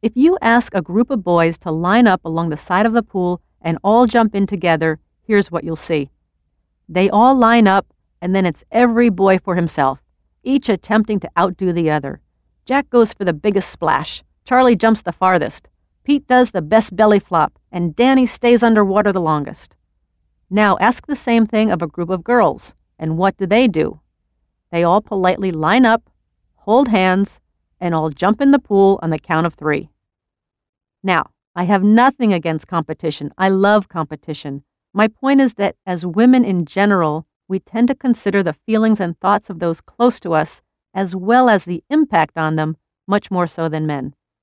If you ask a group of boys to line up along the side of the pool and all jump in together, here's what you'll see. They all line up, and then it's every boy for himself, each attempting to outdo the other. Jack goes for the biggest splash. Charlie jumps the farthest. Pete does the best belly flop, and Danny stays underwater the longest. Now ask the same thing of a group of girls, and what do? They all politely line up, hold hands, and all jump in the pool on the count of 3. Now, I have nothing against competition. I love competition. My point is that as women in general, we tend to consider the feelings and thoughts of those close to us as well as the impact on them much more so than men.